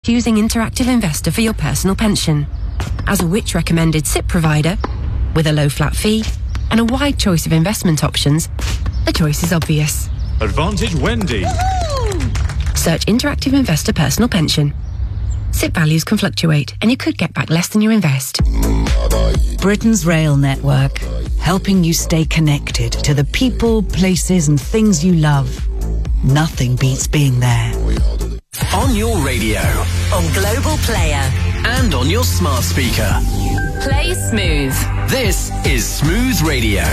Choosing Interactive Investor for your personal pension. As a Which recommended SIP provider, with a low flat fee and a wide choice of investment options, the choice is obvious. Advantage Wendy. Search Interactive Investor Personal Pension. SIP values can fluctuate and you could get back less than you invest. Britain's rail network, helping you stay connected to the people, places and things you love. Nothing beats being there. On your radio, on Global Player, and on your smart speaker. Play Smooth. This is Smooth Radio.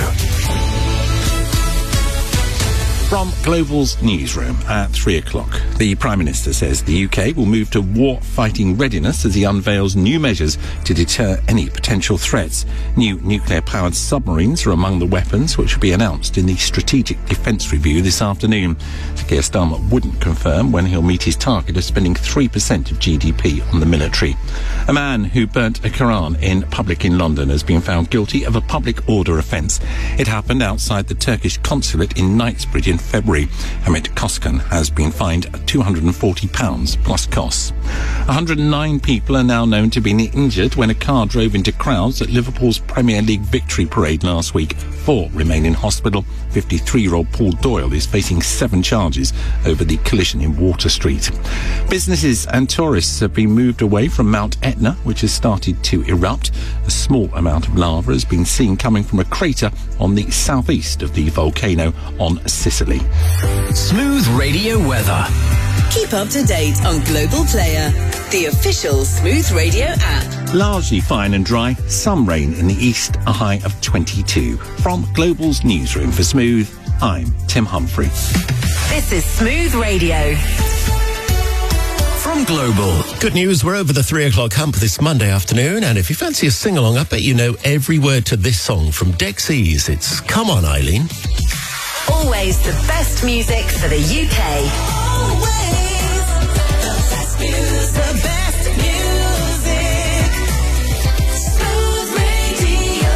From Global's newsroom at 3 o'clock, the Prime Minister says the UK will move to war-fighting readiness as he unveils new measures to deter any potential threats. New nuclear-powered submarines are among the weapons which will be announced in the Strategic Defence Review this afternoon. Sir Keir Starmer wouldn't confirm when he'll meet his target of spending 3% of GDP on the military. A man who burnt a Quran in public in London has been found guilty of a public order offence. It happened outside the Turkish consulate in Knightsbridge in February. Hamid Koskan has been fined £240 plus costs. 109 people are now known to have been injured when a car drove into crowds at Liverpool's Premier League victory parade last week. 4 remain in hospital. 53-year-old Paul Doyle is facing 7 charges over the collision in Water Street. Businesses and tourists have been moved away from Mount Etna, which has started to erupt. A small amount of lava has been seen coming from a crater on the southeast of the volcano on Sicily. Smooth Radio weather. Keep up to date on Global Player, the official Smooth Radio app. Largely fine and dry, some rain in the east, a high of 22. From Global's newsroom for Smooth, I'm Tim Humphrey. This is Smooth Radio. From Global. Good news, we're over the 3 o'clock hump this Monday afternoon, and if you fancy a sing-along, I bet you know every word to this song from Dexys. It's Come On, Eileen. Always the best music for the UK. Always the best music. The best music. Smooth Radio.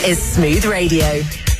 is Smooth Radio.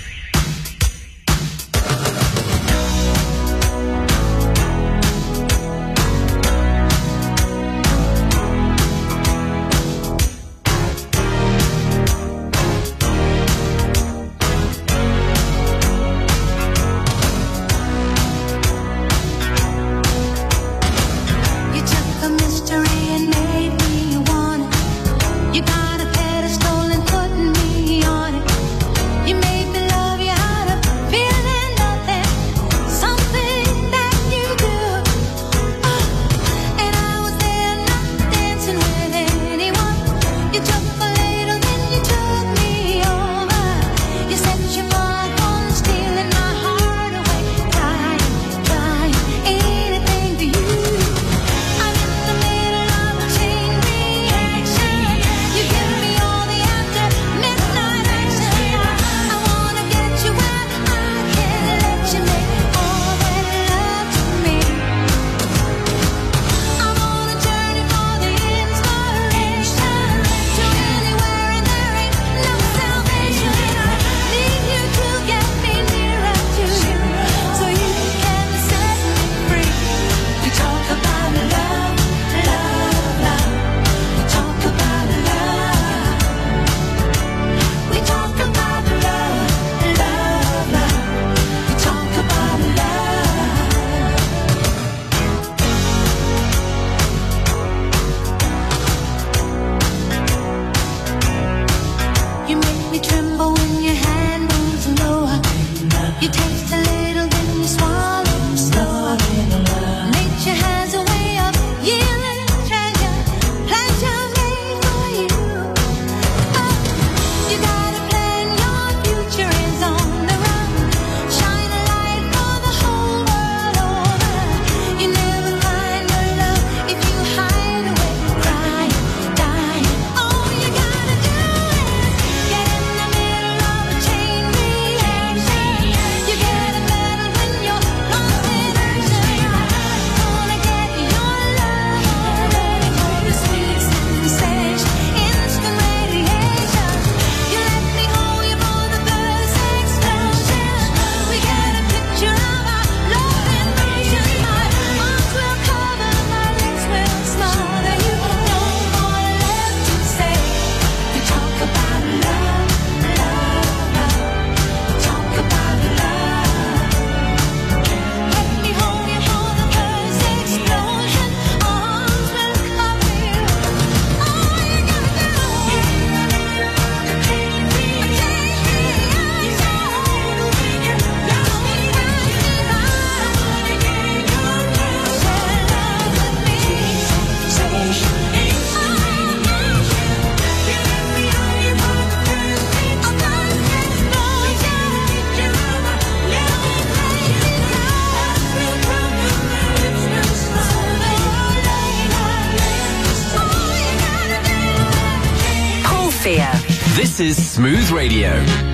This is Smooth Radio.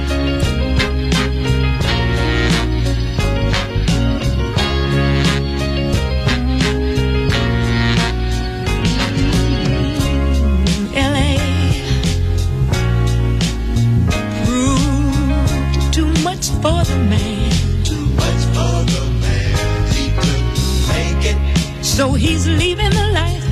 For the man, too much for the man. He couldn't make it, so he's leaving the life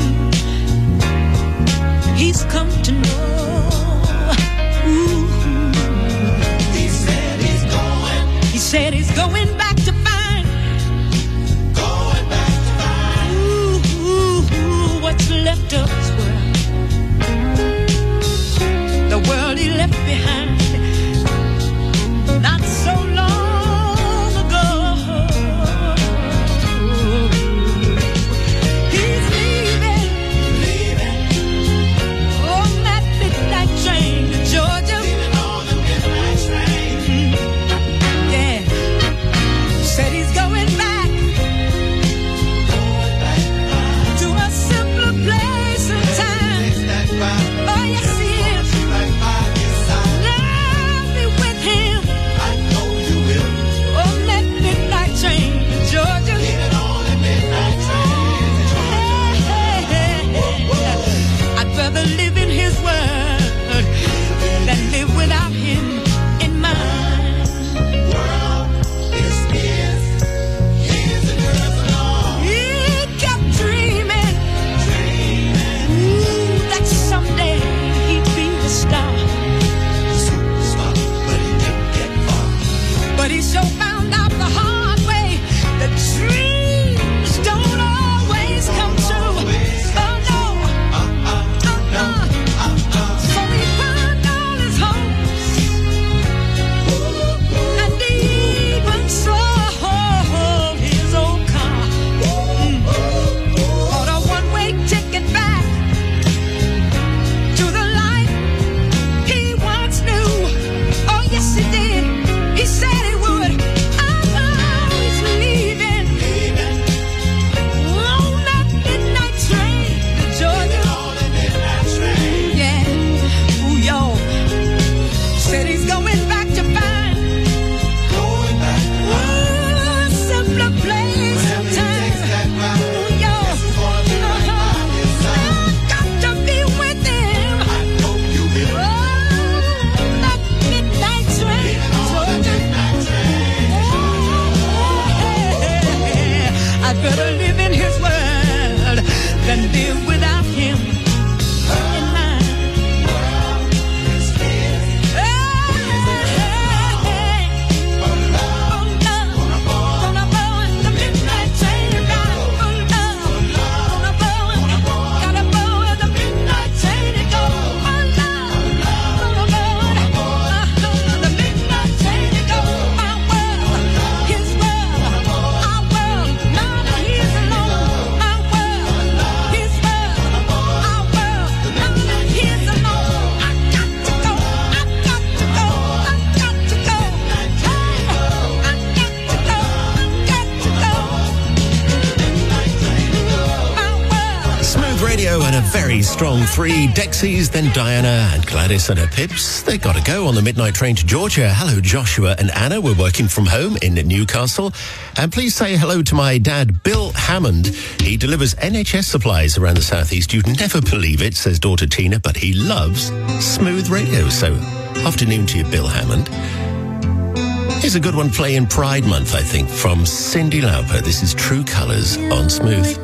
he's come to know. Ooh. He said he's going. He said he's going back to find. Going back to find. Ooh, what's left of his world? The world he left behind. Not so long ago, he's leaving on that midnight train to Georgia. Leaving on the midnight train. Yeah. I'd rather live in his world than live without him in mine. And a very strong 3, Dexys, then Diana and Gladys and her Pips. They got to go on the midnight train to Georgia. Hello, Joshua and Anna. We're working from home in Newcastle. And please say hello to my dad, Bill Hammond. He delivers NHS supplies around the southeast. You'd never believe it, says daughter Tina, but he loves Smooth Radio. So, afternoon to you, Bill Hammond. Here's a good one playing Pride Month, I think, from Cyndi Lauper. This is True Colours on Smooth.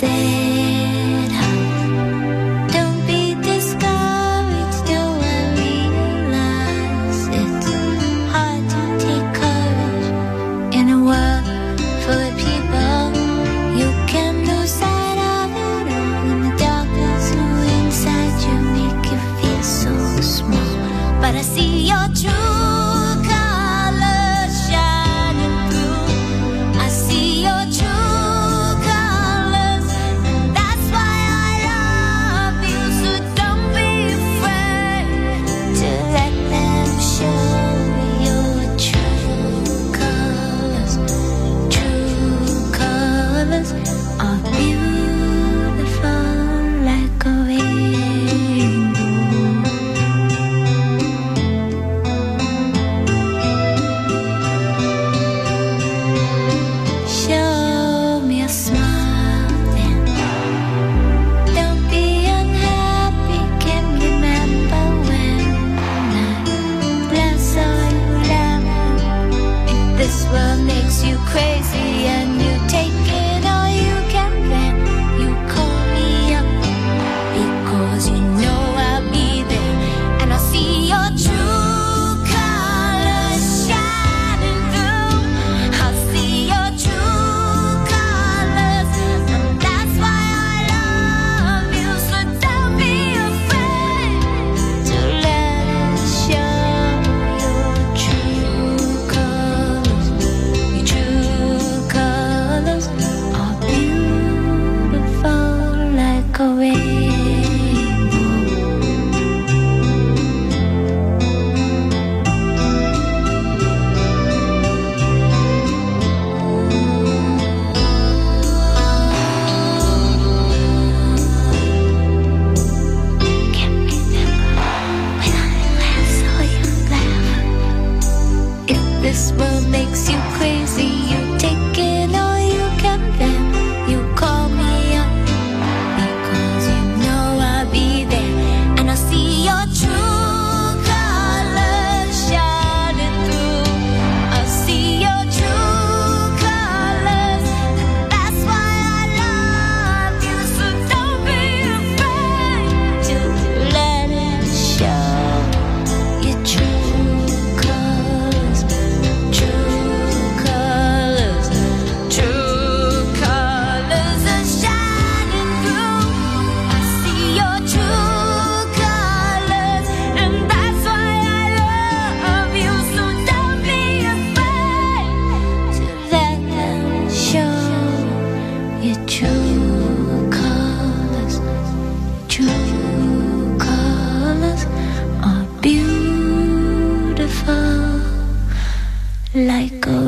like a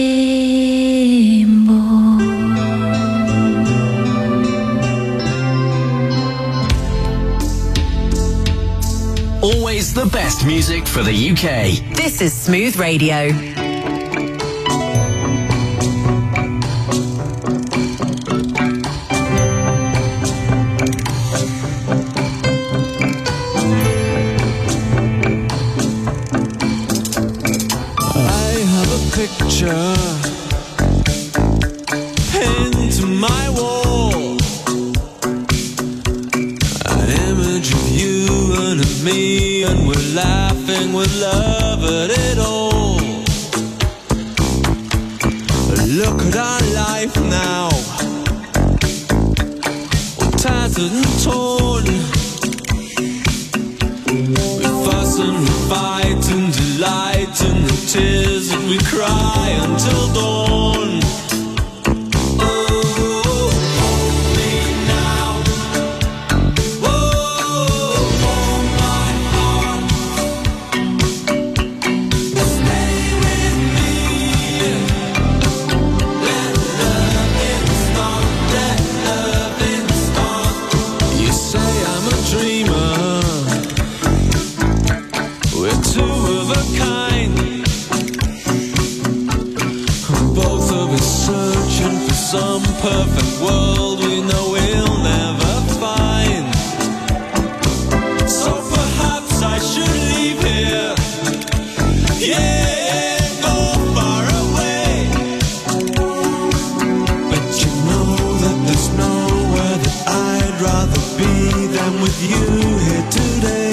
rainbow. Always the best music for the UK. This is Smooth Radio. Picture painted my wall. An image of you and of me, and we're laughing with love at it all. Look at our life now, all tattered and torn. We fuss and we fight and delight in the tears that we cry until dawn. Some perfect world we know we'll never find. So perhaps I should leave here, yeah, go far away. But you know that there's nowhere that I'd rather be than with you here today.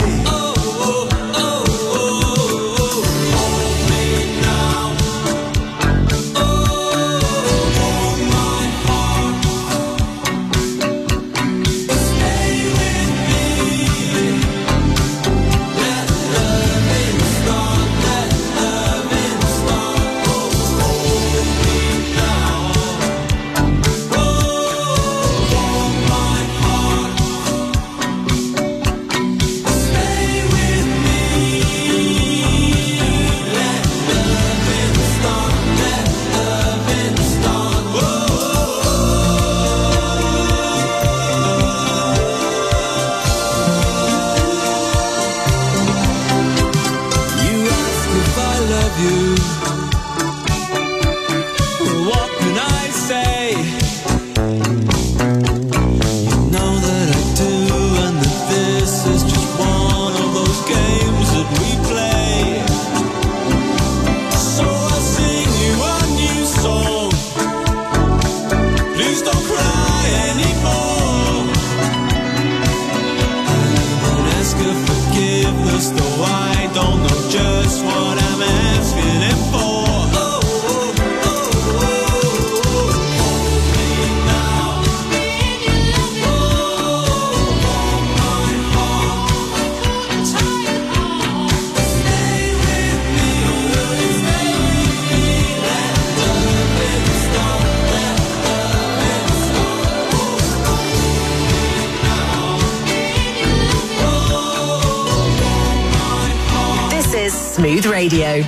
Smooth Radio.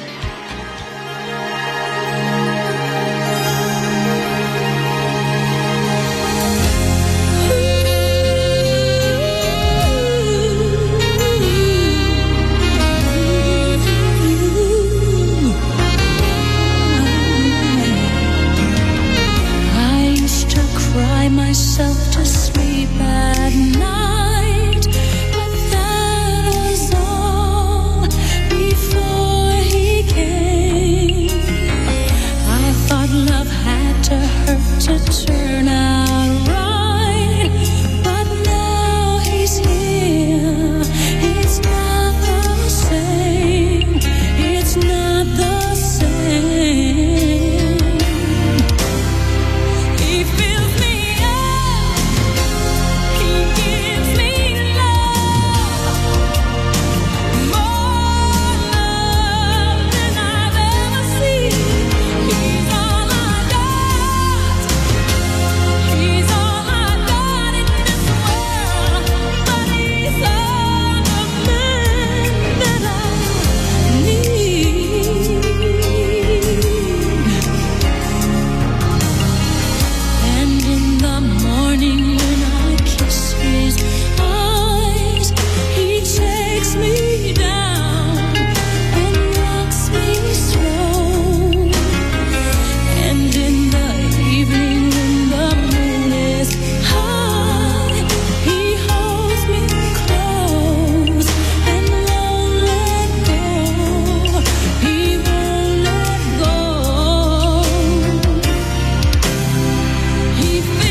I used to cry myself to sleep at night, but that was all before he came. I thought love had to hurt to turn out right, but now he's here. It's not the same. It's not the same. He fills me up. He gives me love, more love than I've ever seen. He's all I got. He's all I got in this world. But he's all the man that I need. And in the morning when I kiss his eyes, he takes me down and rocks me slow. And in the evening when the moon is high, he holds me close and won't let go. He won't let go. He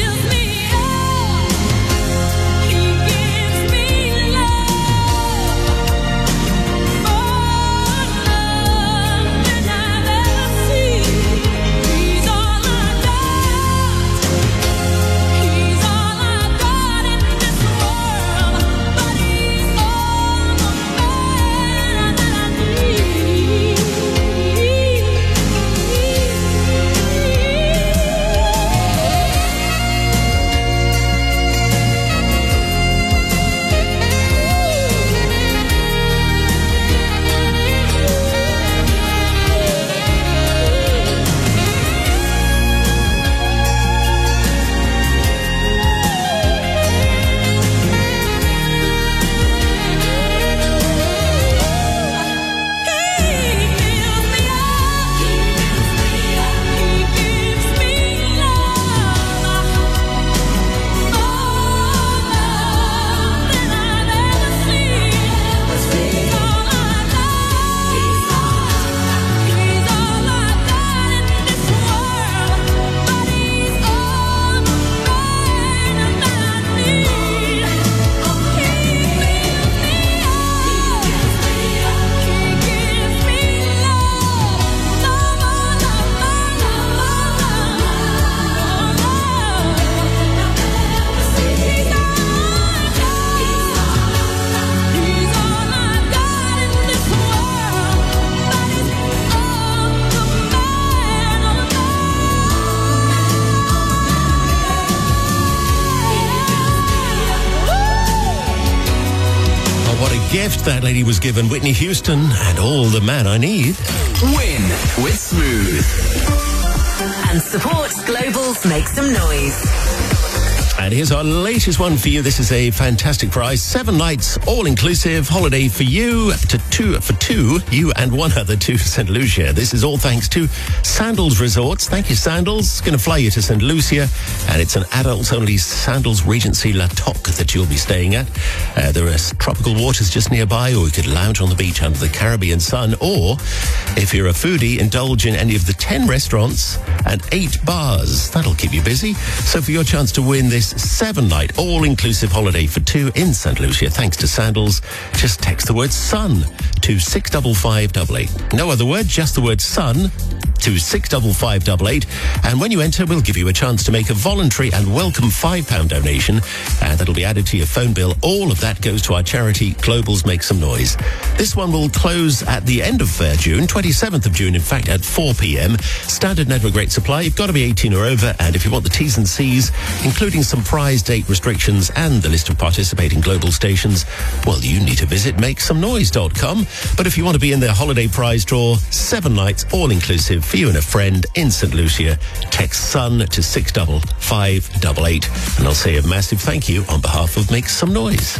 gift. That lady was given Whitney Houston and All the Man I Need. Win with Smooth. And support Global's Make Some Noise. And here's our latest one for you. This is a fantastic prize. 7 nights, all-inclusive holiday for you, you and one other to St. Lucia. This is all thanks to Sandals Resorts. Thank you, Sandals. Going to fly you to St. Lucia, and it's an adults-only Sandals Regency La Toc that you'll be staying at. There are tropical waters just nearby, or you could lounge on the beach under the Caribbean sun, or if you're a foodie, indulge in any of the 10 restaurants and 8 bars. That'll keep you busy. So for your chance to win this 7-night all-inclusive holiday for 2 in St. Lucia, thanks to Sandals, just text the word SUN to 65588. No other word, just the word SUN to 65588. And when you enter, we'll give you a chance to make a voluntary and welcome £5 donation, and that'll be added to your phone bill. All of that goes to our charity, Global's Make Some Noise. This one will close at the end of June, 27th of June, in fact, at 4 p.m. Standard network rate supply. You've got to be 18 or over, and if you want the T's and C's, including some prize date restrictions and the list of participating Global stations, well, you need to visit makesomenoise.com. But if you want to be in their holiday prize draw, 7 nights, all-inclusive, for you and a friend in St. Lucia, text SUN to 65588, and I'll say a massive thank you on behalf of Make Some Noise.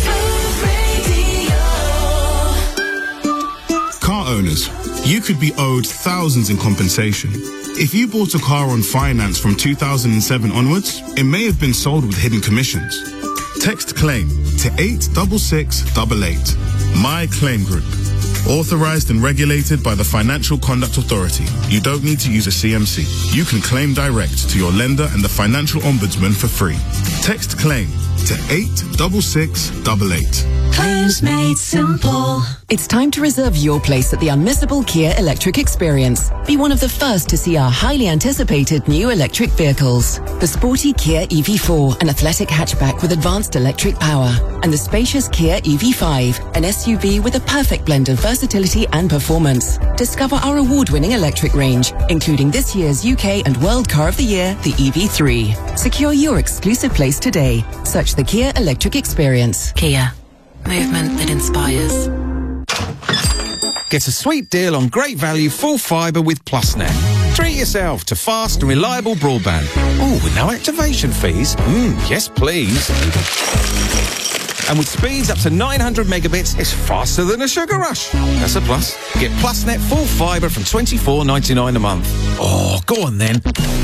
Car owners, you could be owed thousands in compensation. If you bought a car on finance from 2007 onwards, it may have been sold with hidden commissions. Text CLAIM to 86688. My Claim Group. Authorized and regulated by the Financial Conduct Authority. You don't need to use a CMC. You can claim direct to your lender and the Financial Ombudsman for free. Text CLAIM to 86688. Claims made simple. It's time to reserve your place at the unmissable Kia Electric Experience. Be one of the first to see our highly anticipated new electric vehicles. The sporty Kia EV4, an athletic hatchback with advanced electric power. And the spacious Kia EV5, an SUV with a perfect blend of versatility and performance. Discover our award-winning electric range, including this year's UK and World Car of the Year, the EV3. Secure your exclusive place today. Search the Kia Electric Experience. Kia. Movement that inspires. Get a sweet deal on great value full fibre with PlusNet. Treat yourself to fast and reliable broadband. Oh, with no activation fees? Yes, please. And with speeds up to 900 megabits, it's faster than a sugar rush. That's a plus. Get PlusNet full fibre from $24.99 a month. Oh, go on then.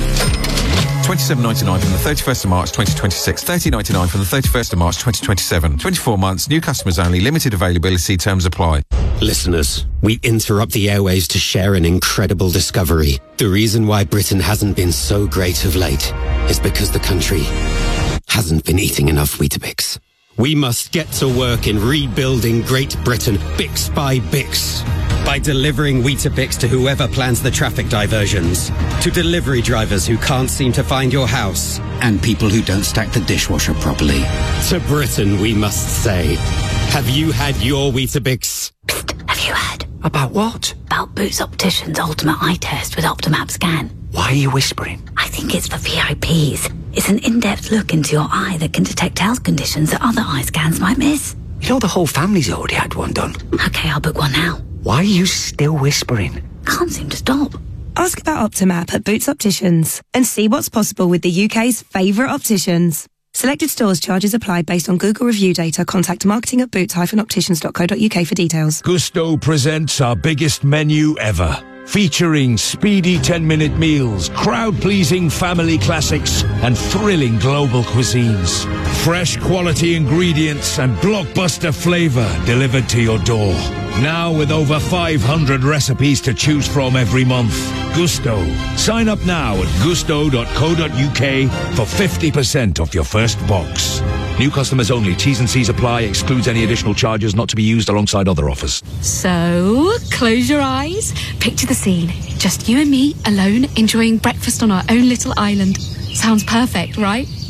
$27.99 from the 31st of March 2026, $30.99 from the 31st of March 2027. 24 months, new customers only, limited availability, terms apply. Listeners, we interrupt the airwaves to share an incredible discovery. The reason why Britain hasn't been so great of late is because the country hasn't been eating enough Weetabix. We must get to work in rebuilding Great Britain, Bix by Bix. By delivering Weetabix to whoever plans the traffic diversions, to delivery drivers who can't seem to find your house, and people who don't stack the dishwasher properly. To Britain, we must say, have you had your Weetabix? Have you heard? About what? About Boots Opticians Ultimate Eye Test with Optimap Scan. Why are you whispering? I think it's for VIPs. It's an in-depth look into your eye that can detect health conditions that other eye scans might miss. You know the whole family's already had one done. Okay, I'll book one now. Why are you still whispering? Can't seem to stop. Ask about Optimap at Boots Opticians and see what's possible with the UK's favourite opticians. Selected stores charges apply based on Google review data. Contact marketing at boots-opticians.co.uk for details. Gusto presents our biggest menu ever. Featuring speedy 10-minute meals, crowd-pleasing family classics, and thrilling global cuisines. Fresh quality ingredients and blockbuster flavour delivered to your door. Now with over 500 recipes to choose from every month. Gusto. Sign up now at gusto.co.uk for 50% off your first box. New customers only. T's and C's apply. Excludes any additional charges not to be used alongside other offers. So, close your eyes. Picture the scene. Just you and me, alone, enjoying breakfast on our own little island. Sounds perfect, right?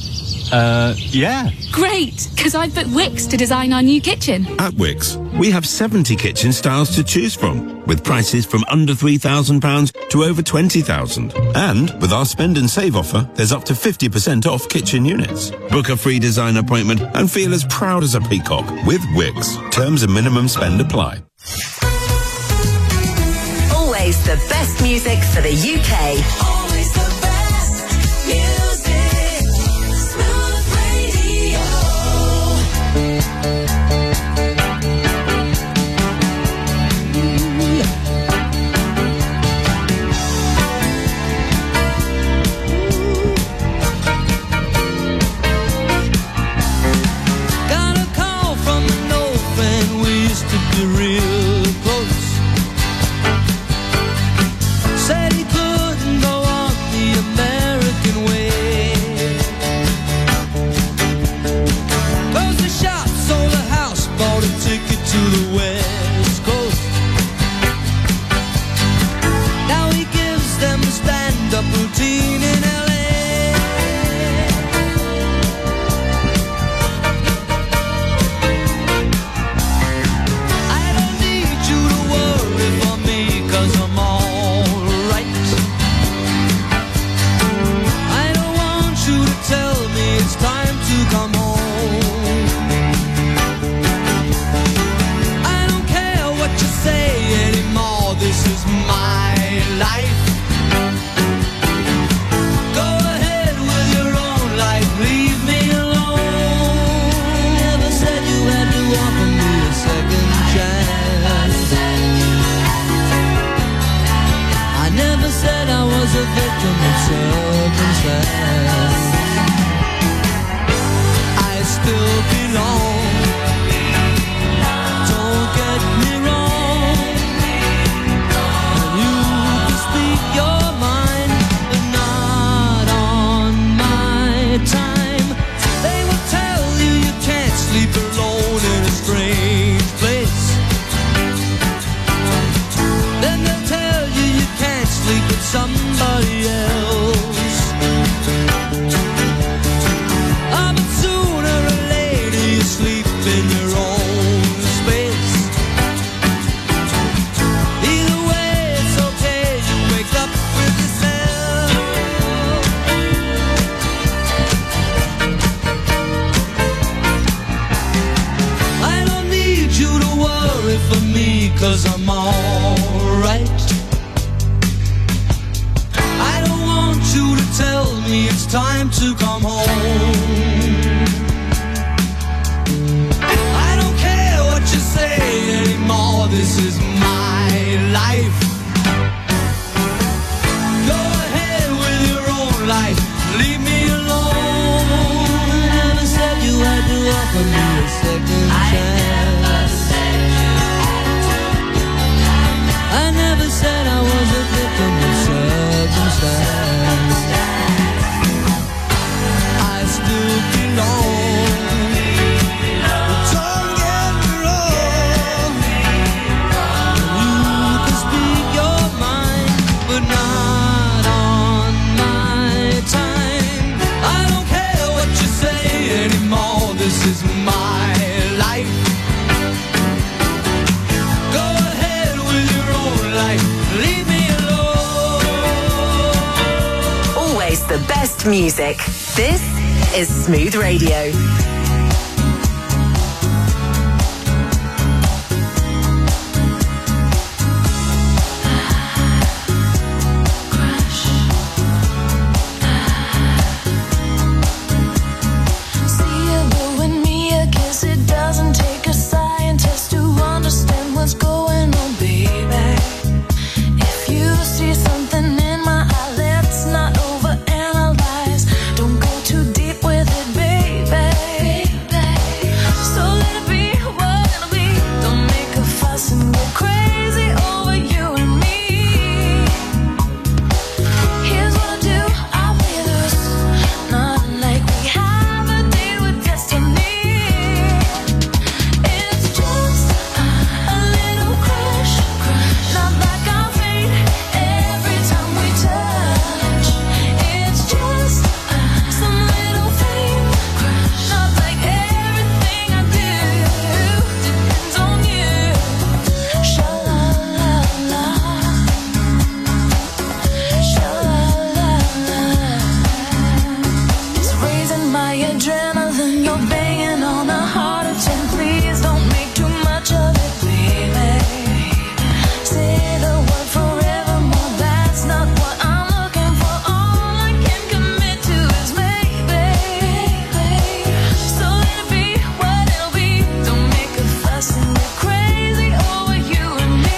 Yeah. Great, because I've booked Wix to design our new kitchen. At Wix, we have 70 kitchen styles to choose from, with prices from under £3,000 to over £20,000. And with our spend and save offer, there's up to 50% off kitchen units. Book a free design appointment and feel as proud as a peacock with Wix. Terms and minimum spend apply. Always the best music for the UK. Always the best music. Smooth Radio. Got a call from an old friend, we used to be real close. Said he couldn't go on the American way, 'cause the shop sold a house, bought a ticket to the West Coast. Now he gives them a stand-up routine in LA. I don't need you to worry for me, 'cause I'm alright. I don't want you to tell me it's time to come home. I don't care what you say anymore, this is my life. Go ahead with your own life, leave me alone. Never said you had to offer me a second chance. I never said I was a victim of circumstance. I still belong. Don't get me wrong. And you can speak your mind, but not on my time. They will tell you you can't sleep alone in a strange place. Then they'll tell you you can't sleep with somebody else. Ah, but sooner or later you sleep in your own space. Either way it's okay, you wake up with yourself. I don't need you to worry for me, 'cause I'm alright. I don't want you to tell me it's time to come home. I don't care what you say anymore, this is my life. Go ahead with your own life, leave me alone. I never said you had to offer me a second chance. I never said I was a victim of circumstance. I still belong. Don't get me wrong. You can speak your mind, but not on my time. I don't care what you say anymore, this is my life. Go ahead with your own life, leave me alone. Always the best music. This is Smooth Radio. See you blowing me a kiss. It doesn't take a scientist to understand what's going on, baby. If you see something in my eye, let's not overanalyze. Don't go too deep with it, baby. my adrenaline, you're banging on a heart attack. Please don't make too much of it, baby. Say the word forevermore, that's not what I'm looking for. All I can commit to is maybe. So let it be what it'll be. Don't make a fuss and get crazy over you and me.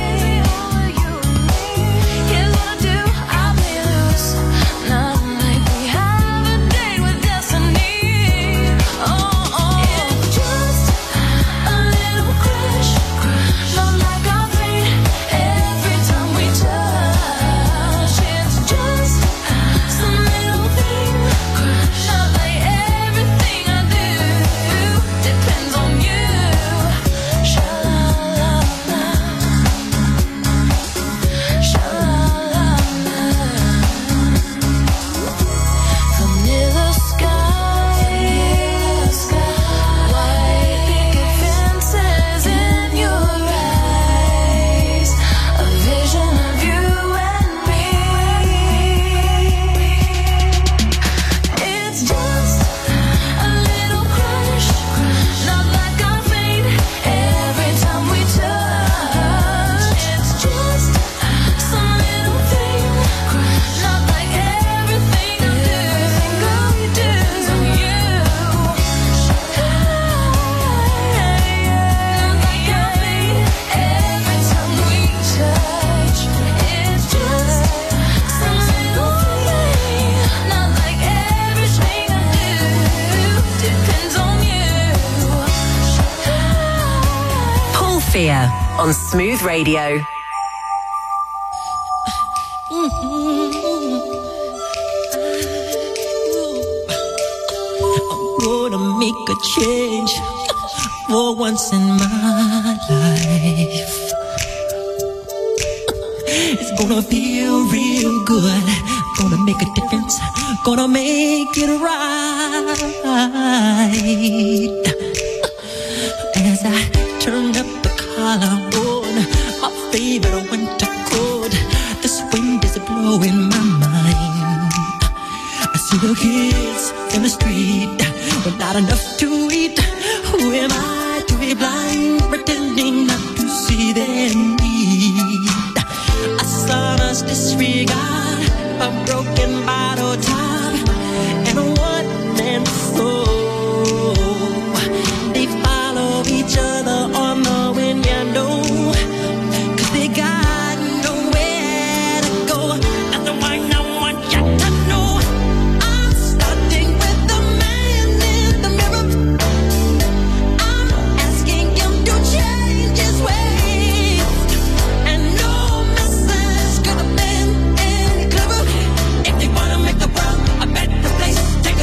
Here's what I do, I'll play loose. Not like we have a date with destiny. Oh, it's just a little crush. Not like our fate every time we touch. It's just some little thing. Not like everything I do depends on you. Sha-la-la-la. Sha-la-la-la. Vanilla skies, white picket fences in your eyes, a vision of you and me. It's just a little crush, not like our fate every time we touch. It's just some little thing, not like everything I do. Girl, you do on you. Not like our fate every time we touch. It's just some little thing, not like everything I do depends on you. Paul Fear on Smooth Radio. I'm gonna make a change for once in my life. It's gonna feel real good. Gonna make a difference. Gonna make it right. As I turn up the collar on my favorite winter coat, this wind is blowing my mind. I see the kids in the street with not enough to eat. Who am I to be blind, pretending not to see their need? A sonorous disregard, a broken bottle top, and a one-man soul. They follow each other on the wind, you know, 'cause they got nowhere to go. That's the one I want you to know. I'm starting with the man in the mirror. I'm asking him to change his ways. And no message could have been any clearer. If they wanna make the world a better place, take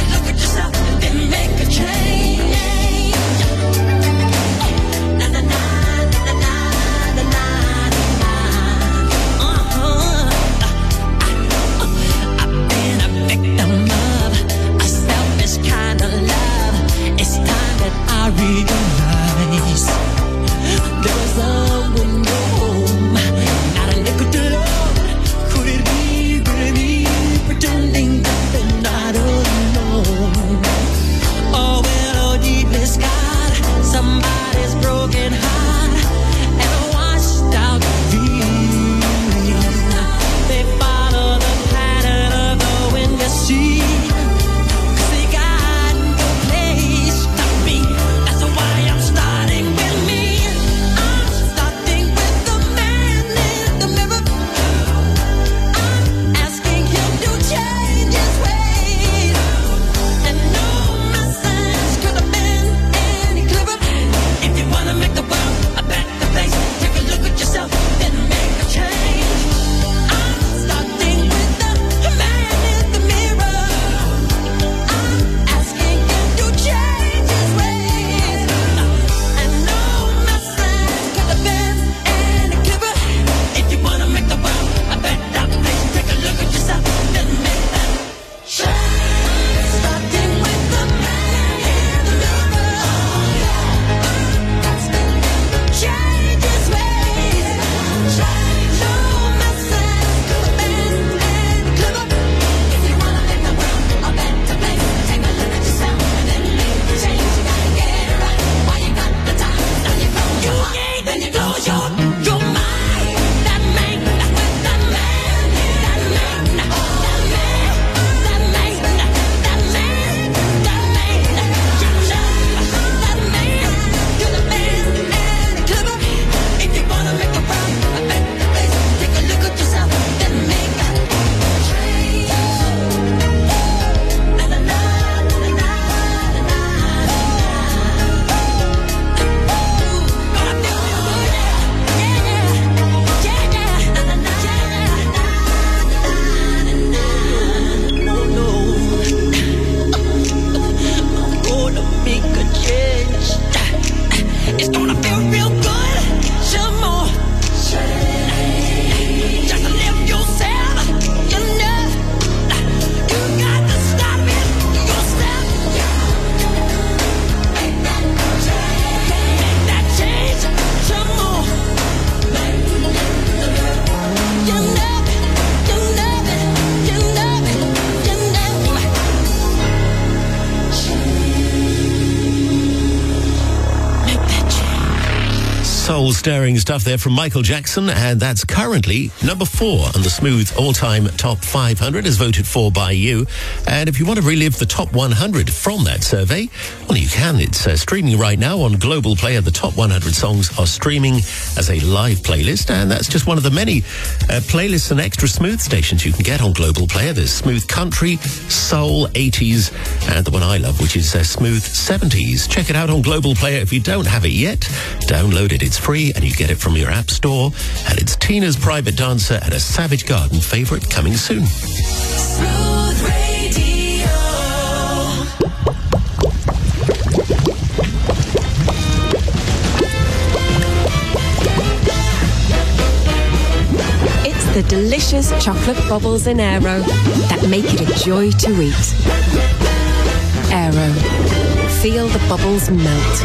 Soul-stirring stuff there from Michael Jackson, and that's currently number 4 on the Smooth all-time top 500 as voted for by you. And if you want to relive the top 100 from that survey, well, you can. It's streaming right now on Global Player. The top 100 songs are streaming as a live playlist, and that's just one of the many playlists and extra Smooth stations you can get on Global Player. There's Smooth Country, Soul, 80s, and the one I love, which is Smooth 70s. Check it out on Global Player if you don't have it yet. Download it. It's free, and you get it from your app store. And it's Tina's Private Dancer and a Savage Garden favourite coming soon. Smooth Radio. It's the delicious chocolate bubbles in Aero that make it a joy to eat. Aero. Feel the bubbles melt.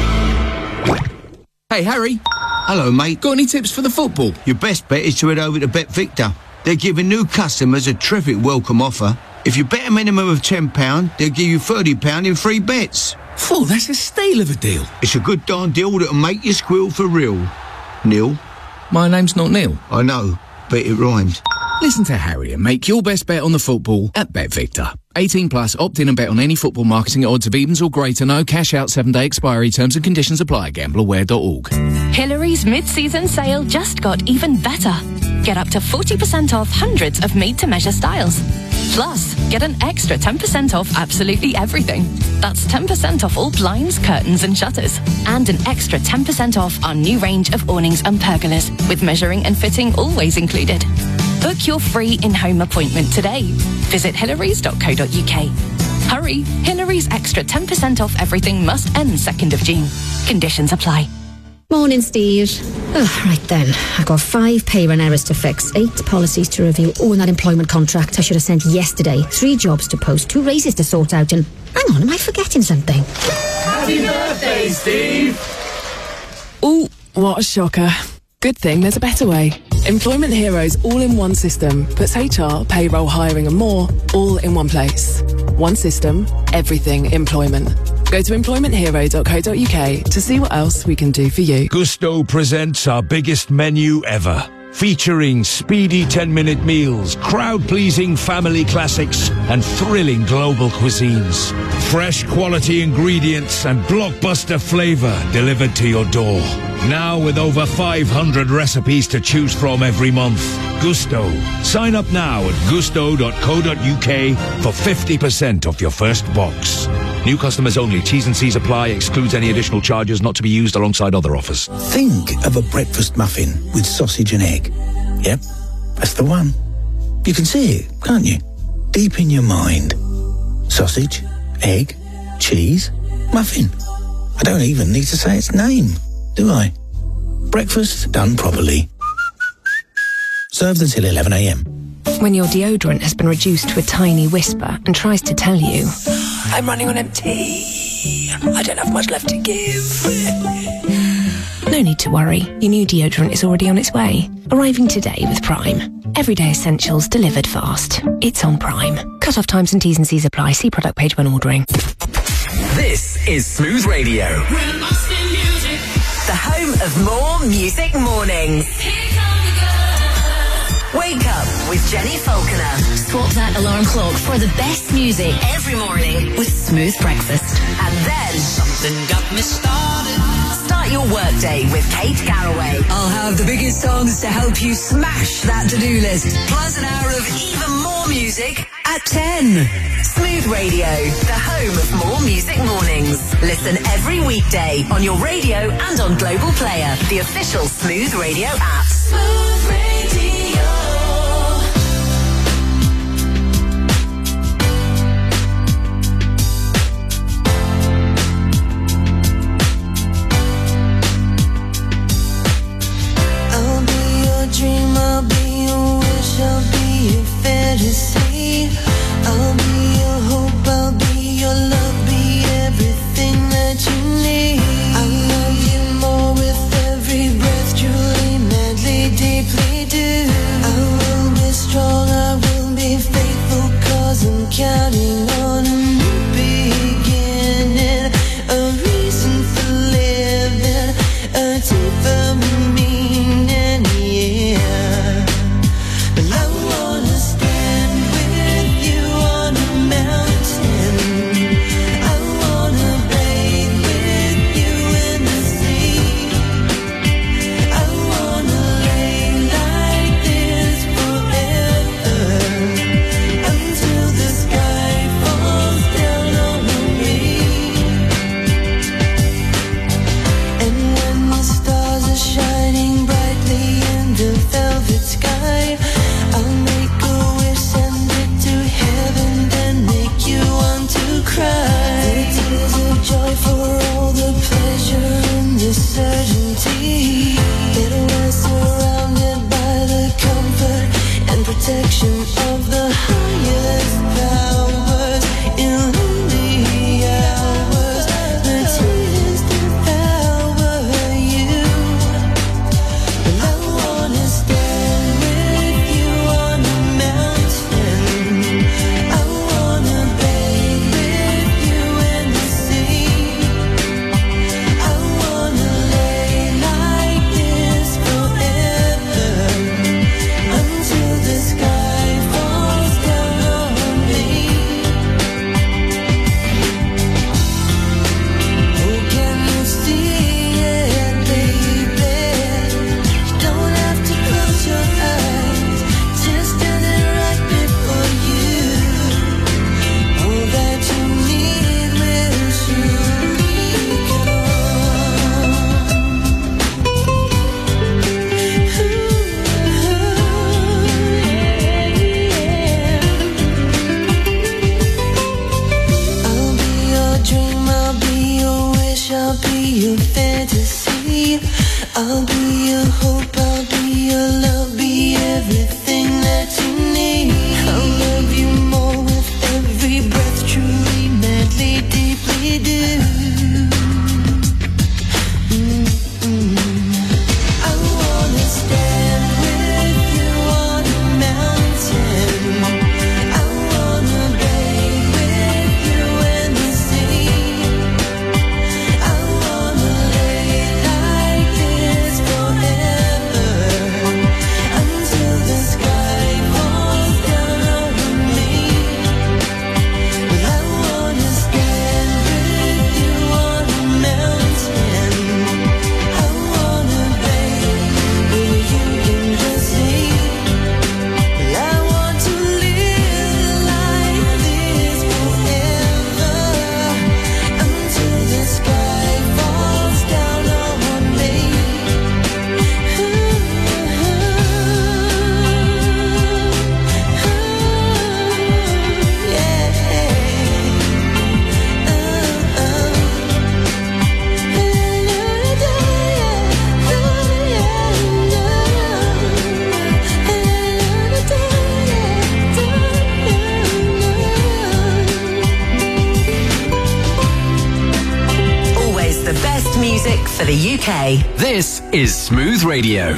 Hey, Harry. Hello, mate. Got any tips for the football? Your best bet is to head over to BetVictor. They're giving new customers a terrific welcome offer. If you bet a minimum of £10, they'll give you £30 in free bets. Phew, that's a steal of a deal. It's a good darn deal that'll make you squeal for real. Neil? My name's not Neil. I know, but it rhymes. Listen to Harry and make your best bet on the football at BetVictor. 18 plus, opt in and bet on any football marketing at odds of evens or greater. No cash out, 7-day expiry. Terms and conditions apply. Gambleaware.org. Hillary's mid-season sale just got even better. Get up to 40% off hundreds of made-to-measure styles. Plus, get an extra 10% off absolutely everything. That's 10% off all blinds, curtains and shutters. And an extra 10% off our new range of awnings and pergolas, with measuring and fitting always included. Book your free in-home appointment today. Visit hillarys.co.uk. Hurry! Hillary's extra 10% off everything must end 2nd of June. Conditions apply. Morning, Steve. Oh, right then. I've got 5 pay run errors to fix, 8 policies to review. Oh, and that employment contract I should have sent yesterday. 3 jobs to post, 2 raises to sort out, and... Hang on, am I forgetting something? Happy birthday, Steve! Ooh, what a shocker. Good thing there's a better way. Employment Heroes all-in-one system puts HR, payroll, hiring and more all in one place. One system, everything employment. Go to employmenthero.co.uk to see what else we can do for you. Gusto presents our biggest menu ever. Featuring speedy 10-minute meals, crowd-pleasing family classics, and thrilling global cuisines. Fresh quality ingredients and blockbuster flavour delivered to your door. Now with over 500 recipes to choose from every month. Gusto. Sign up now at gusto.co.uk for 50% off your first box. New customers only. T's and C's apply. Excludes any additional charges not to be used alongside other offers. Think of a breakfast muffin with sausage and egg. Yep, that's the one. You can see it, can't you? Deep in your mind. Sausage, egg, cheese, muffin. I don't even need to say its name, do I? Breakfast done properly. Served until 11 a.m. When your deodorant has been reduced to a tiny whisper and tries to tell you, I'm running on empty. I don't have much left to give. no need to worry. Your new deodorant is already on its way. Arriving today with Prime. Everyday essentials delivered fast. It's on Prime. Cut-off times and T's and C's apply. See product page when ordering. This is Smooth Radio. The home of more music mornings. Wake up with Jenny Falconer. Swap that alarm clock for the best music Every morning with Smooth Breakfast. And then something got me started. Start your workday with Kate Garraway. I'll have the biggest songs to help you smash that to-do list. Plus an hour of even more music at 10. Smooth Radio, the home of more music mornings. Listen every weekday on your radio and on Global Player, the official Smooth Radio app. Smooth Radio. I'll be your dream, I'll be your wish, I'll be your fantasy. I'll be your hope, I'll be your love, be everything that you need. I love you more with every breath, truly, madly, deep I'll be your hope, I'll be your love, be everything that you need. I'll love you more with every breath, truly, madly, deeply do. I wanna stand with you on a mountain. I wanna bathe with you in the sea. I wanna lay like this forever until the sky falls down over me. Well, I wanna stand with you on a mountain. I wanna bathe where you in the sea. Well, I want to live like this forever until the sky falls down on me. Always the best music for the UK. This is Smooth Radio.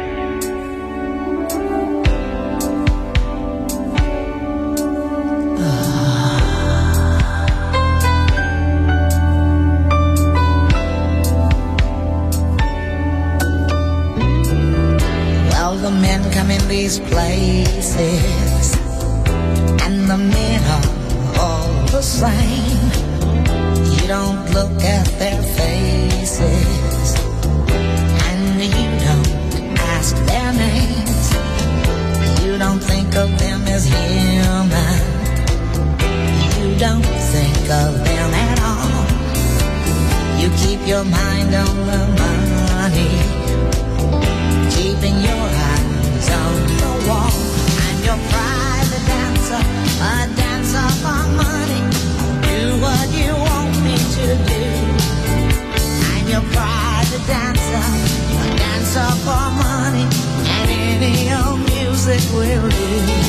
Well, the men come in these places, and the men are all the same. You don't look at their faces, and you don't ask their names. You don't think of them as human. You don't think of them at all. You keep your mind on the money, keeping your eyes on the wall. I'm your private dancer, a dancer for money. Do what you want me to do. I'm your private dancer, a dancer for money, and any old music will do.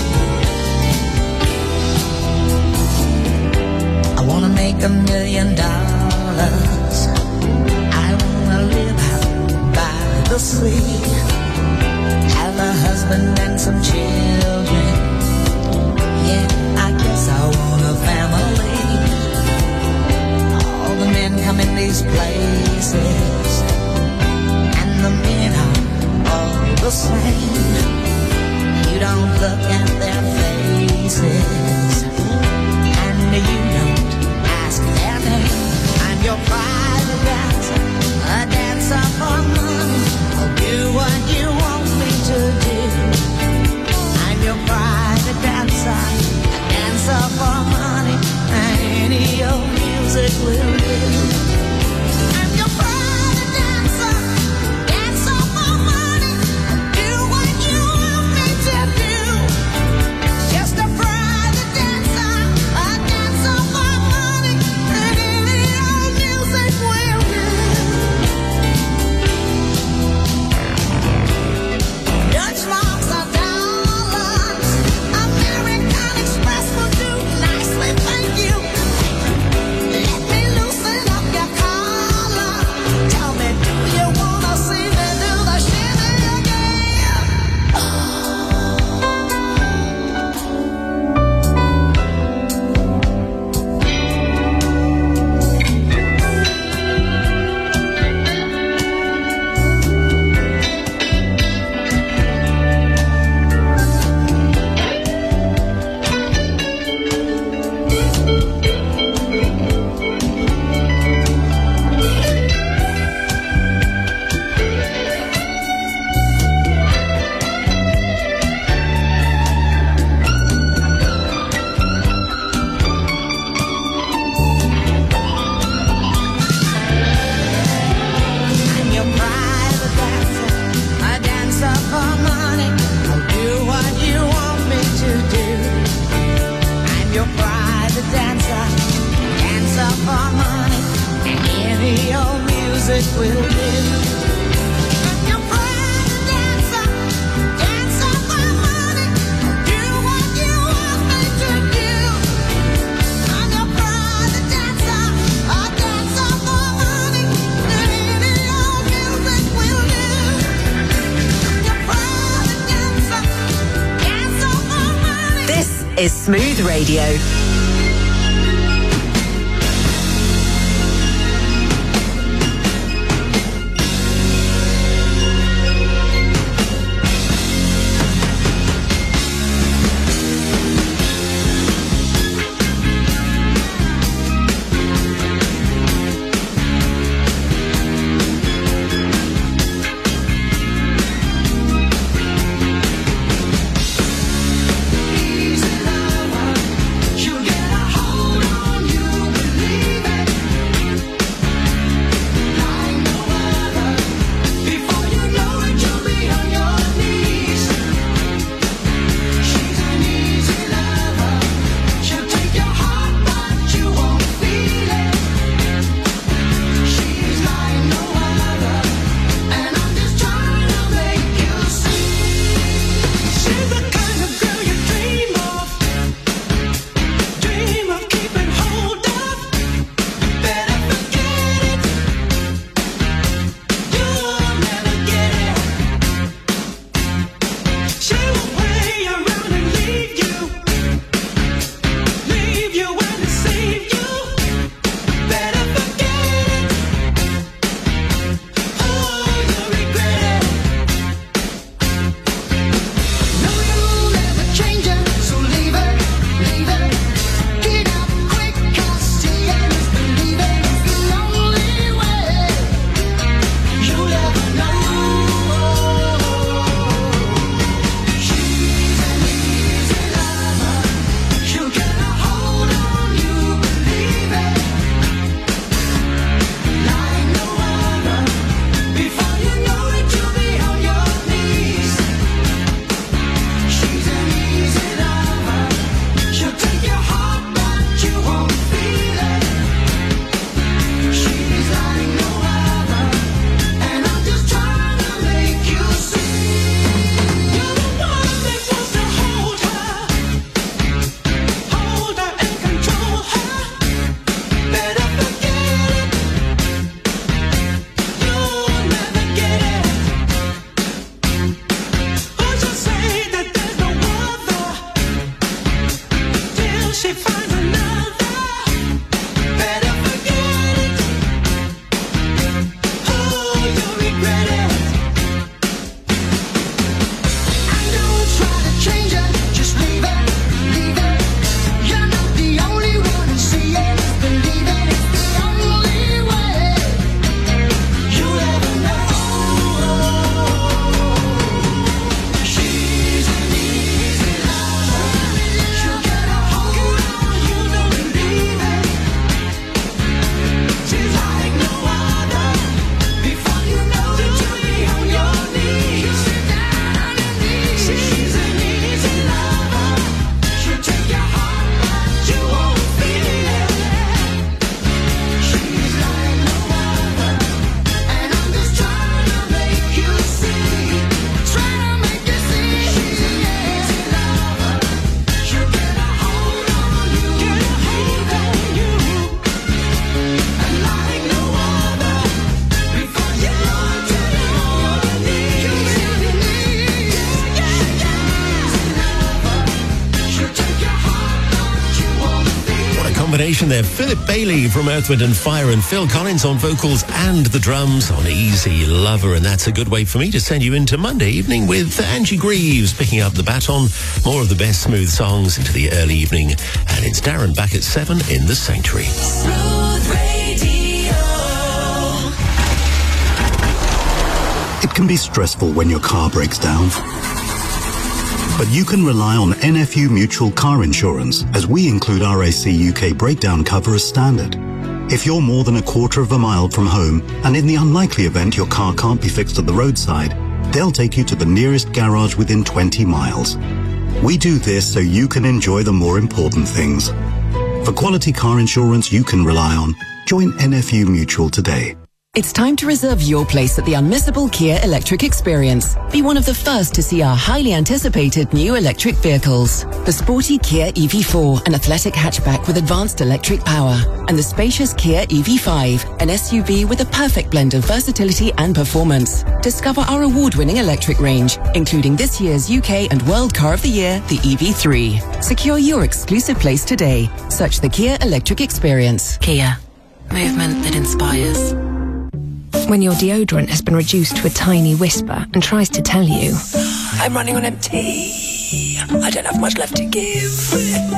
I wanna make $1 million. I wanna live out by the sea, have a husband and some children. Yeah, I guess I want a family. All the men come in these places, and the men are all the same. You don't look at their faces, and you don't ask their name. I'm your private dancer, a dancer for money. I'll do what you want me to do. I'm your private dancer, a dancer for money, and any old music will do. I'm your private dancer, dancer for money. I'll do what you want me to do. Just a private dancer, a dancer for money, and any old music will do. Dutch marks are dollars, American Express will do nicely, thank you. Let me loosen up your collar. Tell me, do you wanna see me do the shimmy again? I'm your private dancer, a dancer for money. I'll do what you want me to do. I'm your private dancer, dancer for money, and any old music will do. is Smooth Radio. There, Philip Bailey from Earth, Wind and Fire and Phil Collins on vocals and the drums on Easy Lover. And that's a good way for me to send you into Monday evening with Angie Greaves picking up the baton. More of the best smooth songs into the early evening. And it's Darren back at 7 in the Sanctuary. Smooth Radio. It can be stressful when your car breaks down. But you can rely on NFU Mutual Car Insurance, as we include RAC UK breakdown cover as standard. If you're more than a quarter of a mile from home, and in the unlikely event your car can't be fixed at the roadside, they'll take you to the nearest garage within 20 miles. We do this so you can enjoy the more important things. For quality car insurance you can rely on, join NFU Mutual today. It's time to reserve your place at the unmissable Kia Electric Experience. Be one of the first to see our highly anticipated new electric vehicles. The sporty Kia EV4, an athletic hatchback with advanced electric power. And the spacious Kia EV5, an SUV with a perfect blend of versatility and performance. Discover our award-winning electric range, including this year's UK and World Car of the Year, the EV3. Secure your exclusive place today. Search the Kia Electric Experience. Kia. Movement that inspires. When your deodorant has been reduced to a tiny whisper and tries to tell you, I'm running on empty. I don't have much left to give.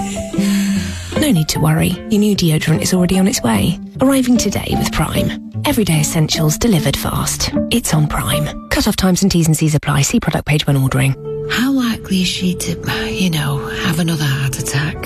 no need to worry. Your new deodorant is already on its way. Arriving today with Prime. Everyday essentials delivered fast. It's on Prime. Cut-off times and T's and C's apply. See product page when ordering. How likely is she to, have another heart attack?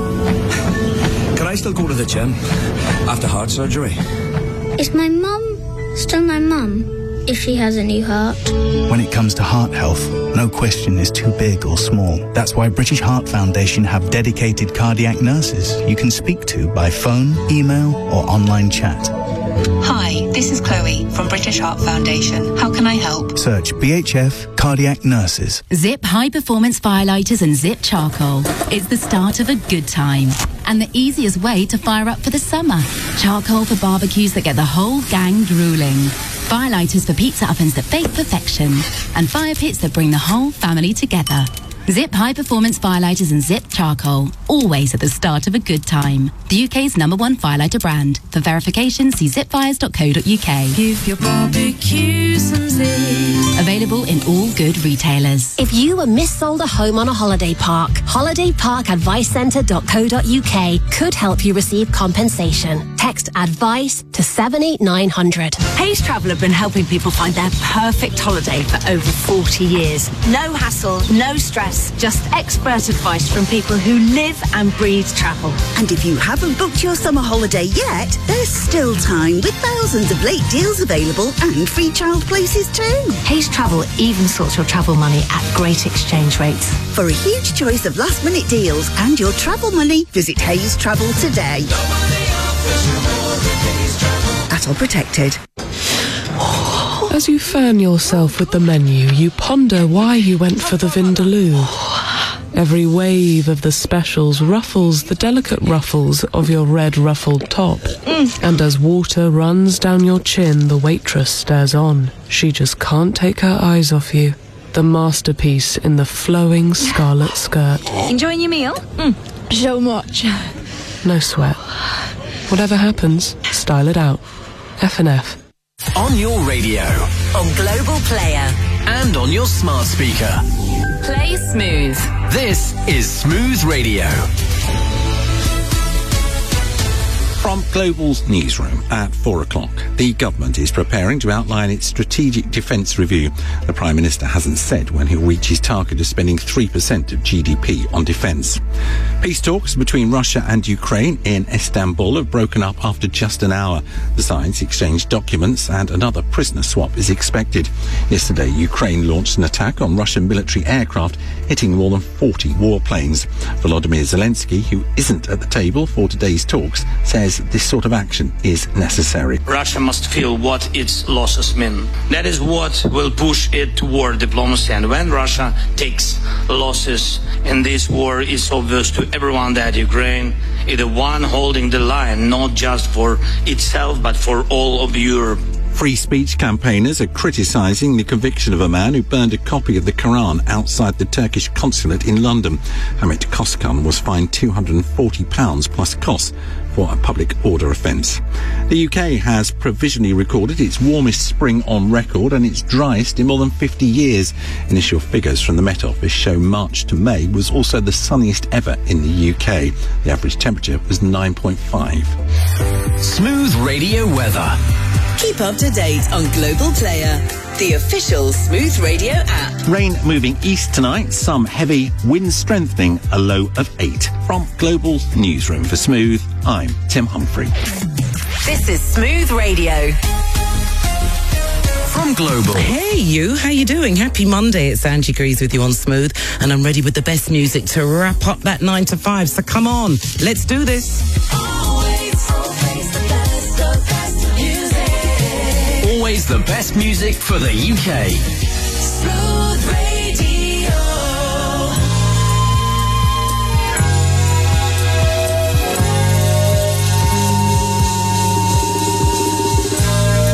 Can I still go to the gym after heart surgery? Is my mum still my mum if she has a new heart? When it comes to heart health, no question is too big or small. That's why British Heart Foundation have dedicated cardiac nurses you can speak to by phone, email or online chat. Hi, this is Chloe from British Heart Foundation. How can I help? Search BHF Cardiac Nurses. Zip High Performance Firelighters and Zip Charcoal. It's the start of a good time and the easiest way to fire up for the summer. Charcoal for barbecues that get the whole gang drooling. Firelighters for pizza ovens that bake perfection. And fire pits that bring the whole family together. Zip High Performance Firelighters and Zip Charcoal. Always at the start of a good time. The UK's #1 firelighter brand. For verification, see zipfires.co.uk. Give your barbecue some zip. Available in all good retailers. If you were missold a home on a holiday park, holidayparkadvicecentre.co.uk could help you receive compensation. Text ADVICE to 78900. Hayes Travel have been helping people find their perfect holiday for over 40 years. No hassle, no stress, just expert advice from people who live and breathe travel. And if you haven't booked your summer holiday yet, there's still time with thousands of late deals available and free child places too. Hayes Travel even sorts your travel money at great exchange rates. For a huge choice of last-minute deals and your travel money, visit Hayes Travel today. At all protected. As you fan yourself with the menu, you ponder why you went for the Vindaloo. Every wave of the specials ruffles the delicate ruffles of your red ruffled top. And as water runs down your chin, the waitress stares on. She just can't take her eyes off you. The masterpiece in the flowing scarlet skirt. Enjoying your meal? So much. No sweat. Whatever happens, style it out. F&F. On your radio. On Global Player. And on your smart speaker. Play Smooth. This is Smooth Radio. From Global's newsroom at 4 o'clock, the government is preparing to outline its strategic defence review. The Prime Minister hasn't said when he'll reach his target of spending 3% of GDP on defence. Peace talks between Russia and Ukraine in Istanbul have broken up after just an hour. The sides exchanged documents and another prisoner swap is expected. Yesterday, Ukraine launched an attack on Russian military aircraft, hitting more than 40 warplanes. Volodymyr Zelensky, who isn't at the table for today's talks, says this sort of action is necessary. Russia must feel what its losses mean. That is what will push it toward diplomacy. And when Russia takes losses in this war, it's obvious to everyone that Ukraine is the one holding the line, not just for itself, but for all of Europe. Free speech campaigners are criticising the conviction of a man who burned a copy of the Quran outside the Turkish consulate in London. Hamit Koskan was fined £240 plus costs for a public order offence. The UK has provisionally recorded its warmest spring on record and its driest in more than 50 years. Initial figures from the Met Office show March to May was also the sunniest ever in the UK. The average temperature was 9.5. Smooth Radio weather. Keep up to date on Global Player, the official Smooth Radio app. Rain moving east tonight, some heavy wind strengthening, a low of 8. From Global's newsroom for Smooth, I'm Tim Humphrey. This is Smooth Radio. From Global. Hey you, how you doing? Happy Monday, it's Angie Greaves with you on Smooth, and I'm ready with the best music to wrap up that 9 to 5, so come on, let's do this. Always the best of best music. the best music for the UK.